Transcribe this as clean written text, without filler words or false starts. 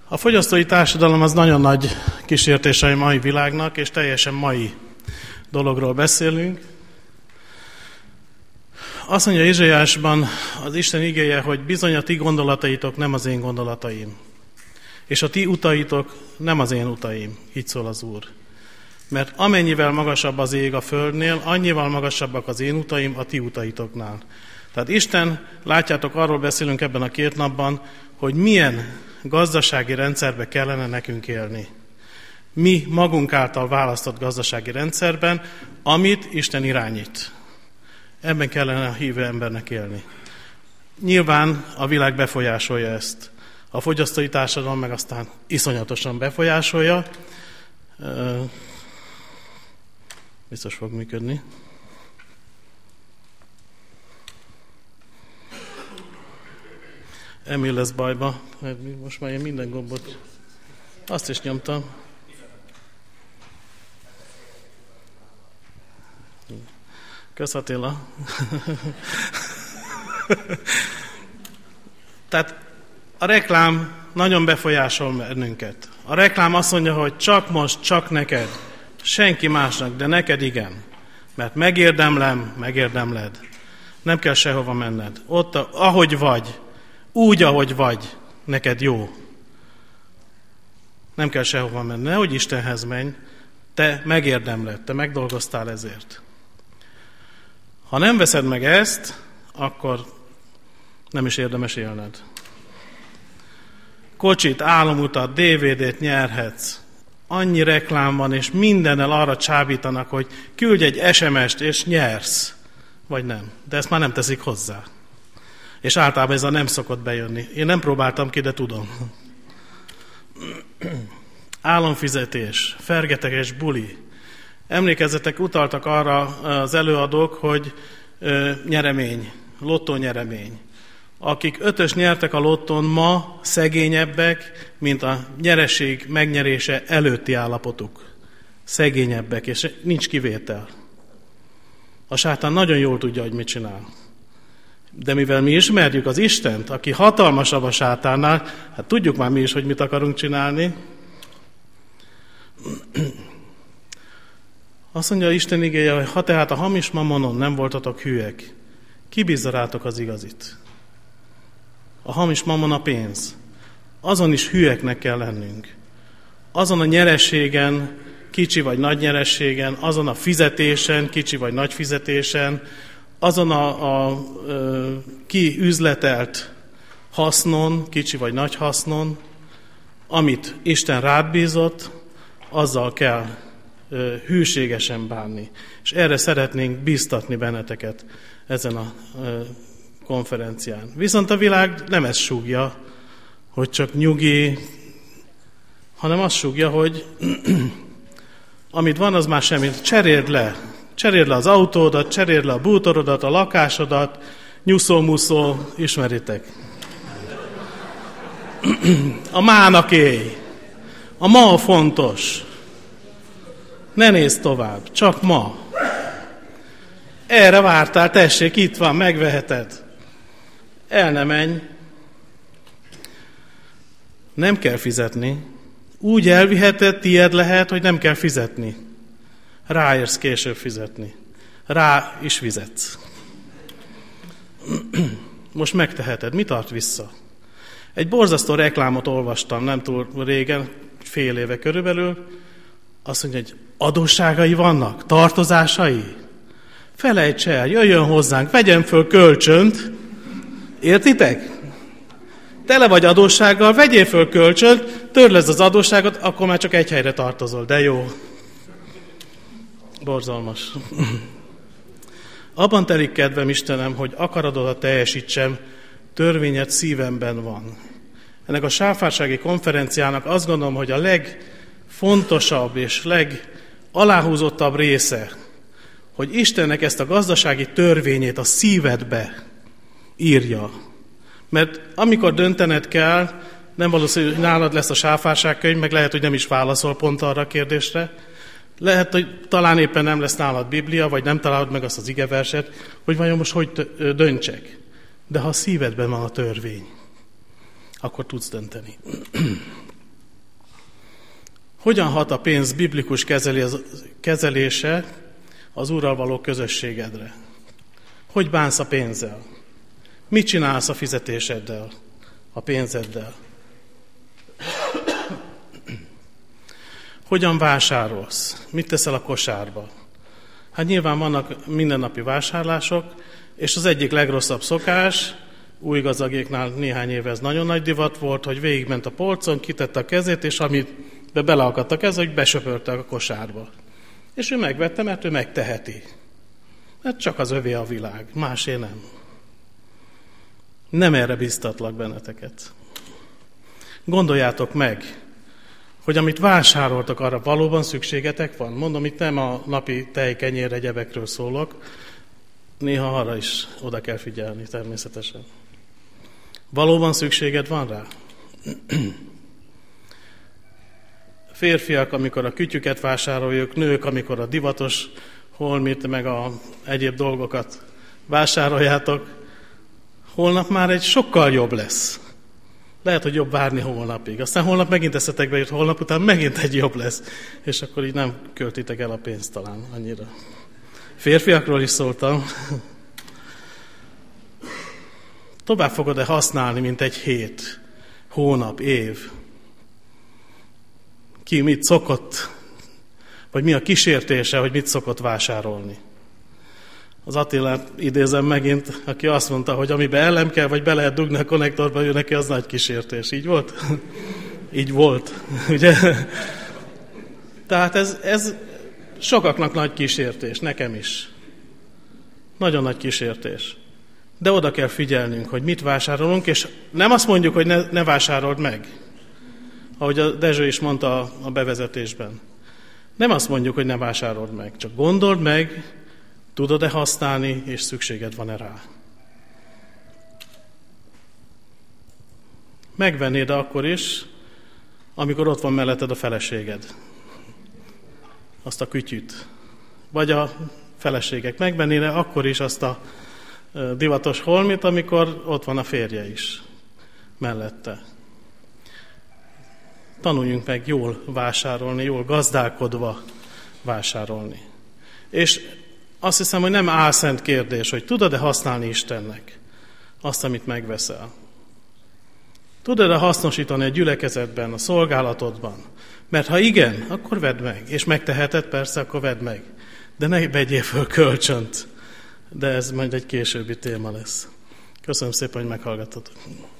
A fogyasztói társadalom az nagyon nagy kísértése a mai világnak, és teljesen mai dologról beszélünk. Azt mondja Ézsaiásban az Isten igéje, hogy bizony a ti gondolataitok nem az én gondolataim, és a ti utaitok nem az én utaim, így szól az Úr. Mert amennyivel magasabb az ég a földnél, annyival magasabbak az én utaim a ti utaitoknál. Tehát Isten, látjátok, arról beszélünk ebben a 2 napban, hogy milyen gazdasági rendszerbe kellene nekünk élni. Mi magunk által választott gazdasági rendszerben, amit Isten irányít. Ebben kellene a hívő embernek élni. Nyilván a világ befolyásolja ezt. A fogyasztói társadalom meg aztán iszonyatosan befolyásolja. Biztos fog működni. Emil lesz bajba, mert most már én minden gombot azt is nyomtam. Kösz Attila. Tehát a reklám nagyon befolyásol bennünket. A reklám azt mondja, hogy csak most, csak neked. Senki másnak, de neked igen. Mert megérdemled. Nem kell sehova menned. Ott, ahogy vagy, úgy, ahogy vagy, neked jó. Nem kell sehova menni. Nehogy Istenhez menj, te megérdemled, te megdolgoztál ezért. Ha nem veszed meg ezt, akkor nem is érdemes élned. Kocsit, álomutat, DVD-t nyerhetsz. Annyi reklám van, és mindennel arra csábítanak, hogy küldj egy SMS-t, és nyersz. Vagy nem. De ezt már nem teszik hozzá. És általában ez a nem szokott bejönni. Én nem próbáltam ki, de tudom. Álomfizetés, fergeteges buli. Emlékezzetek, utaltak arra az előadók, hogy nyeremény, lottónyeremény. Akik 5-ös nyertek a lottón, ma szegényebbek, mint a nyereség megnyerése előtti állapotuk. Szegényebbek, és nincs kivétel. A sátán nagyon jól tudja, hogy mit csinál. De mivel mi ismerjük az Istent, aki hatalmasabb a sátánnál, hát tudjuk már mi is, hogy mit akarunk csinálni. Azt mondja Isten igéje, hogy ha tehát a hamis mamonon nem voltatok hűek, ki bízza rátok az igazit? A hamis mamon a pénz. Azon is hűeknek kell lennünk. Azon a nyerességen, kicsi vagy nagy nyerességen, azon a fizetésen, kicsi vagy nagy fizetésen, azon a kiüzletelt hasznon, kicsi vagy nagy hasznon, amit Isten rád bízott, azzal kell hűségesen bánni. És erre szeretnénk bíztatni benneteket ezen a konferencián. Viszont a világ nem ezt súgja, hogy csak nyugi, hanem azt súgja, hogy amit van, az már semmit. Cseréld le. Cseréld le az autódat, cseréld le a bútorodat, a lakásodat, nyuszó-muszó, ismeritek. A mának élj. A ma fontos. Ne nézz tovább, csak ma. Erre vártál, tessék, itt van, megveheted. El ne menj. Nem kell fizetni. Úgy elviheted, tied lehet, hogy nem kell fizetni. Ráérsz később fizetni. Rá is fizetsz. Most megteheted. Mi tart vissza? Egy borzasztó reklámot olvastam nem túl régen, fél éve körülbelül. Azt mondja, hogy adósságai vannak, tartozásai. Felejts el, jöjjön hozzánk, vegyen föl kölcsönt. Értitek? Tele vagy adóssággal, vegyél föl kölcsönt, törleszd az adósságot, akkor már csak egy helyre tartozol. De jó. Borzalmas. Abban telik kedvem, Istenem, hogy akaratodat teljesítsem, törvényed szívemben van. Ennek a sáfársági konferenciának azt gondolom, hogy a legfontosabb és legaláhúzottabb része, hogy Istennek ezt a gazdasági törvényét a szívedbe írja. Mert amikor döntened kell, nem valószínű, hogy nálad lesz a sáfárságkönyv, meg lehet, hogy nem is válaszol pont arra a kérdésre. Lehet, hogy talán éppen nem lesz nálad Biblia, vagy nem találod meg azt az igeverset, hogy vajon most hogy döntsek. De ha a szívedben van a törvény, akkor tudsz dönteni. Hogyan hat a pénz biblikus kezelése az Úrral való közösségedre? Hogy bánsz a pénzzel? Mit csinálsz a fizetéseddel, a pénzeddel? Hogyan vásárolsz? Mit teszel a kosárba? Hát nyilván vannak mindennapi vásárlások, és az egyik legrosszabb szokás, új gazdagéknál néhány éve ez nagyon nagy divat volt, hogy végigment a polcon, kitette a kezét, és amit beleakadt a keze, hogy besöpörte a kosárba. És ő megvette, mert ő megteheti. Mert csak az övé a világ, másé nem. Nem erre biztatlak benneteket. Gondoljátok meg, hogy amit vásároltak, arra valóban szükségetek van. Mondom, itt nem a napi tejkenyér egyebekről szólok, néha arra is oda kell figyelni természetesen. Valóban szükséged van rá? Férfiak, amikor a kütyüket vásároljuk, nők, amikor a divatos holmit, meg a egyéb dolgokat vásároljátok, holnap már egy sokkal jobb lesz. Lehet, hogy jobb várni holnapig. Aztán holnap megint eszetek be, hogy holnap után megint egy jobb lesz. És akkor így nem költitek el a pénzt talán annyira. Férfiakról is szóltam. Tovább fogod-e használni, mint egy hét, hónap, év? Ki mit szokott, vagy mi a kísértése, hogy mit szokott vásárolni? Az Attilát idézem megint, aki azt mondta, hogy amiben ellem kell, vagy be lehet dugni a konnektorba, ő neki az nagy kísértés. Így volt? Így volt, ugye? Tehát ez sokaknak nagy kísértés, nekem is. Nagyon nagy kísértés. De oda kell figyelnünk, hogy mit vásárolunk, és nem azt mondjuk, hogy ne vásárold meg. Ahogy a Dezső is mondta a bevezetésben. Nem azt mondjuk, hogy ne vásárold meg, csak gondold meg, tudod-e használni, és szükséged van-e rá. Megvennéd akkor is, amikor ott van melletted a feleséged. Azt a kütyüt. Vagy a feleségek megvennéd akkor is azt a divatos holmit, amikor ott van a férje is mellette. Tanuljunk meg jól vásárolni, jól gazdálkodva vásárolni. És azt hiszem, hogy nem álszent kérdés, hogy tudod-e használni Istennek azt, amit megveszel. Tudod-e hasznosítani a gyülekezetben, a szolgálatodban? Mert ha igen, akkor vedd meg. És megteheted, persze, akkor vedd meg. De ne vegyél föl kölcsönt. De ez majd egy későbbi téma lesz. Köszönöm szépen, hogy meghallgattatok.